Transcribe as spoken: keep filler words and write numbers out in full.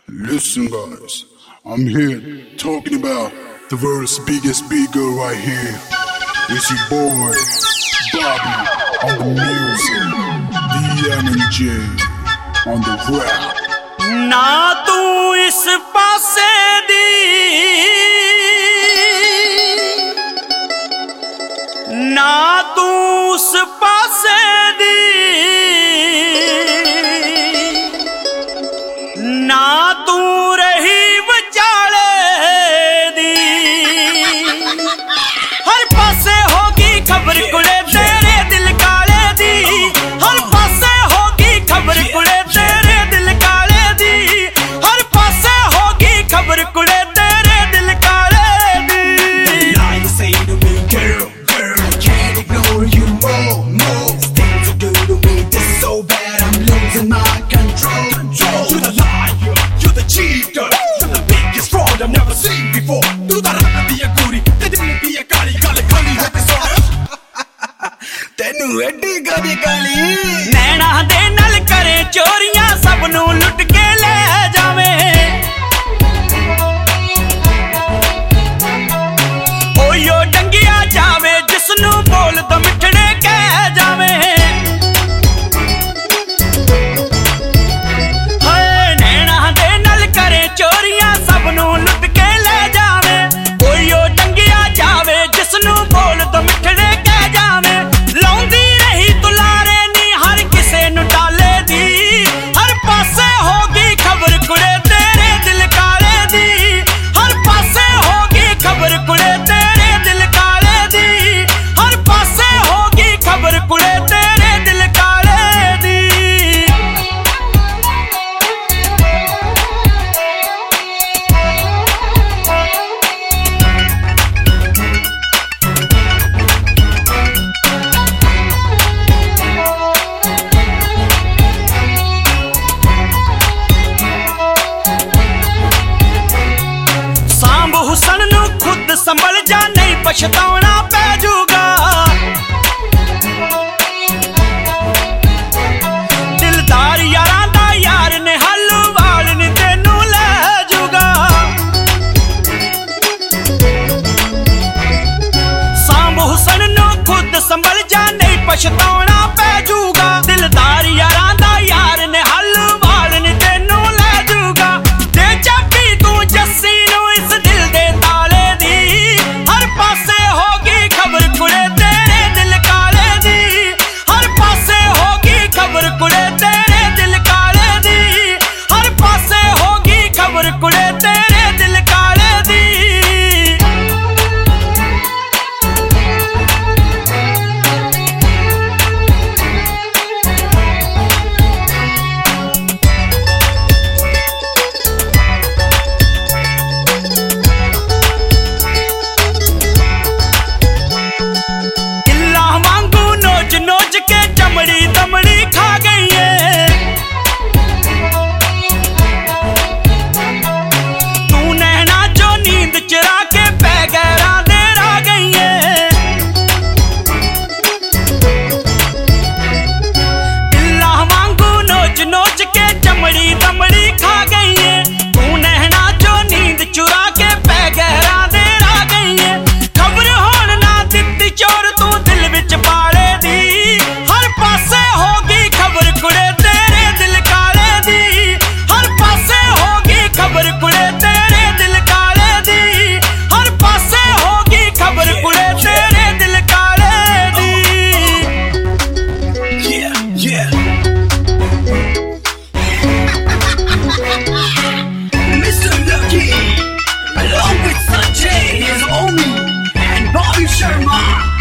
Listen guys, I'm here talking about the world's biggest big girl right here. It's your boy, Bobby on the music, D M and J on the rap. ना तू इस पासे दी ना तू उस पासे दी ना तू रही विचाले दी हर पासे होगी खबर कुड़े तेरे दिल काले दी हर पासे होगी खबर कुड़े तेरे दिल काले दी हर पासे होगी खबर कुड़े तेरे दिल काले दी Now you say to me, girl, girl, I can't ignore you more, more. Things are good to me, this is so bad, I'm losing my control. control. You're the liar, you're the cheater, you're the biggest fraud I've never seen before. तू तो रंग भी है गोरी, ते दिल भी है काली, काले काली है ते सोना. तेनू एडी काली काली. नैना दे नल करे चोरियां सब नू लुट के ले जावे. ओयो डंगिया जावे जिसनू बोल दो मिठड़े कह जावे. हाय नैना दे नल करे चोरियां सब नू लुट के ले जावे. ओयो डंगिया जावे जिसनू बोल दो मिठड़े कह जावे. लाउंदी रही तुलारे नी हर किसे नू डाले दी हर पासे होगी खबर कुड़े तेरे दिल काले दी हर पासे होगी खबर कुड़े तेरे दिल काले दी हर पासे होगी खबर कुड़े तेरे दिल काले दी. सांभ हुसन नू खुद संभल जा नहीं पछताना पै जूगा. दिलदार यारां दा यार ने हल्लू वाल नी तेनू ले जूगा. सांभ हुसन नू खुद संभल जा नहीं पछताना पै जूगा. दिलदार यारां दा यार ने हल्लू वाल नी तेनू ले जूगा. दे चाबी तू जस्सी नू इस दिल दे ताले दी हर पासे होगी खबर कुड़े तेरे दिल काले दी हर पासे होगी खबर कुड़े तेरे दिल काले दी हर पासे होगी खबर कुड़े तेरे दिल काले दी. इल्ला वांगू नोच नोच के चमड़ी दमड़ी खा गई है. तू नैना जो नींद चुरा के पैगैरा दे रा गई है. इल्ला वांगू नोच नोच के चमड़ी दमड़ी खा गई है. तू नैना जो नींद चुरा के पैगैरा दे रा गई है. खबर होण ना दित्ती चोर तू दिल विच पाले दी हर पासे होगी खबर कुड़े तेरे दिल काले दी हर पासे होगी खबर कुड़े तेरे दिल काले दी हर पासे होगी खबर कुड़े तेरे दिल काले दी. Yeah, yeah. Mister Lucky, along with Sanjay, his Omi, and Bobby Sharma.